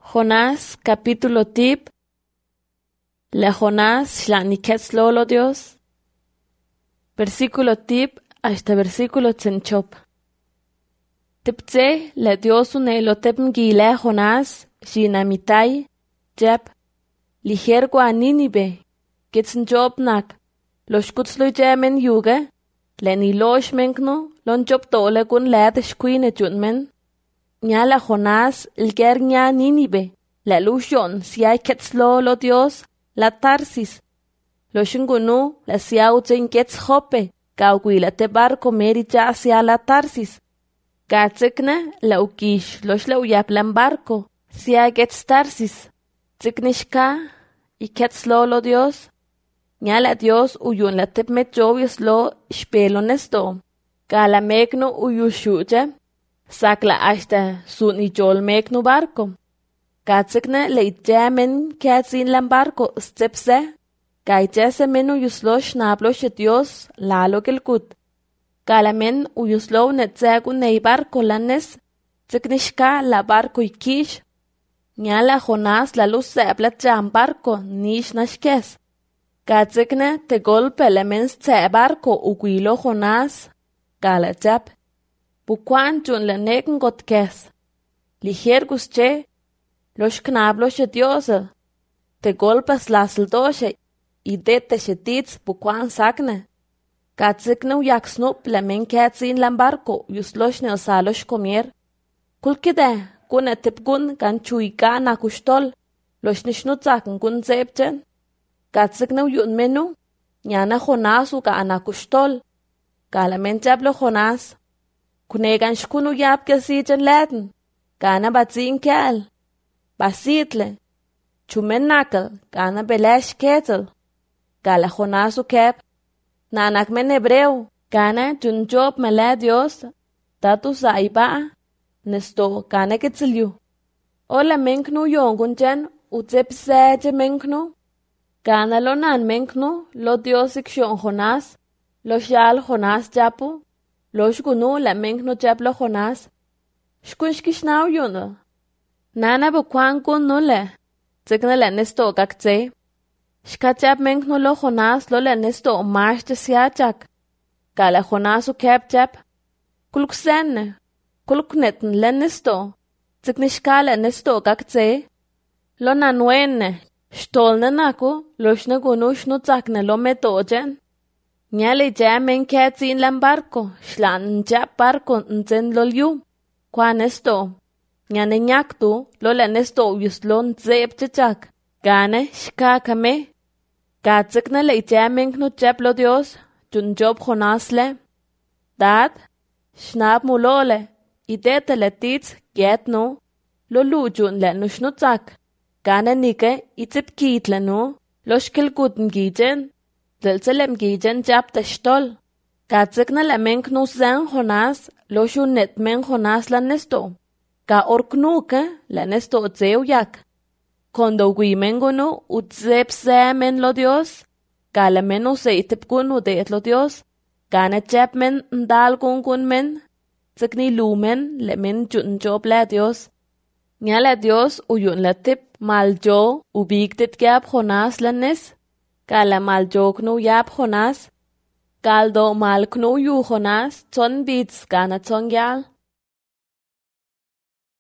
Jonás capítulo tip. Le Jonás lolo Dios. Versículo tip hasta versículo tsenchop. Tiptse le Dios unelo tepngile Jonás shinamitai jeb liger gua Ninive gitsen jobnak los kutslo jemen yuge le ni losh menkno lon job tole gun lede shquine junmen nyala Jonás ilger nya Ninive le lushon siay ketslo lo Dios la Tarsis lo shingunu la siau jen kets hope gauguila te barco meri ja sia la Tarsis Gatsikne la ukish los la uyaplan barco sia gets Tarsis Tsiknishka y ketslo lo Dios nyala Dios uyun la tep met jovius lo spelo nesto gala megno uyushuja sakla hasta sun y jol megno barco Gatsikne le jamen katsin lam barco stepse gaitese menu yuslo shnablo Dios lalo gelgut Galamen uyuslo netzagu nei barco lanes tsiknishka la barco ikish nyala Jonás la luz sebla jam barco nish nashkes Gatsikne te golpe lemens tse barco uguilo Jonás gala jab bukwan jun le negen gotkes liger gusche los knablo Dios te golpes lasel doshe y dete shetits bukwan sakne Gatsikne uyak snup le men katsin lam barco yuslosh ne osalosh comier kulkide gune tipgun gan chuika na kustol losh nishnutzaken gun zebchen Gatsikne uyun menu nyana Jonás uga ana kustol gala men jablo Jonás kunegan shkunu yab gesijen laden gana batzin kel basitle chumen nakel gana belesh ketel gala Jonás ukep Nanak men hebreu, gana jun job mala Dios, tatu saiba, nesto gana ketsilyu. Ola menknu yongun jen, utzep seje menknu. Gana lo nan menknu, lo Dios ikshon Jonás, lo shal Jonás japu, lo shgunu la menknu japlo Jonás. Shkunshkishnau yunu. Nana bukwan kun nule, tsikna la nesto gakze. Shkachap menkno lo Jonás lo le nesto marchte siachak. Gala Jonás u kepchap. Kulksenne. Kulkneten le nesto. Tsiknishka le nesto gakze. Lo nanuenne. Stolne naku lo shnagunu shnutzakne lo metojen. Nyale jamen katsin lam barco. Shlan jap barco nzen lo liu. Kwa nesto. Nyane nyaktu lo le nesto yuslon zebchachak. Gane shkakame. Gatsikne le jamenknu jablo Dios, jun job Jonás le. Dad, shnab mulole, idete le tits getno, lo lujun le nushnutzak. Gane nike itzip kitle no, lo shkel guten gijen, zelzelem gijen jab te stol. Gatsikne le menknu zen Jonás, lo shun net men Jonás la nesto. Ga orknuke le nesto zeu yak. Kondo guimengunu utzep semen lo Dios, gala men useitepgun udet lo Dios, gana chapmen ndalgun gun men, tsikni lumen le men jun job la Dios. Nyala Dios uyun la tip mal jo ubigdet gab Jonás lanes, gala mal jo knu yab Jonás, galdo mal knu yu Jonás ton bits gana ton yal.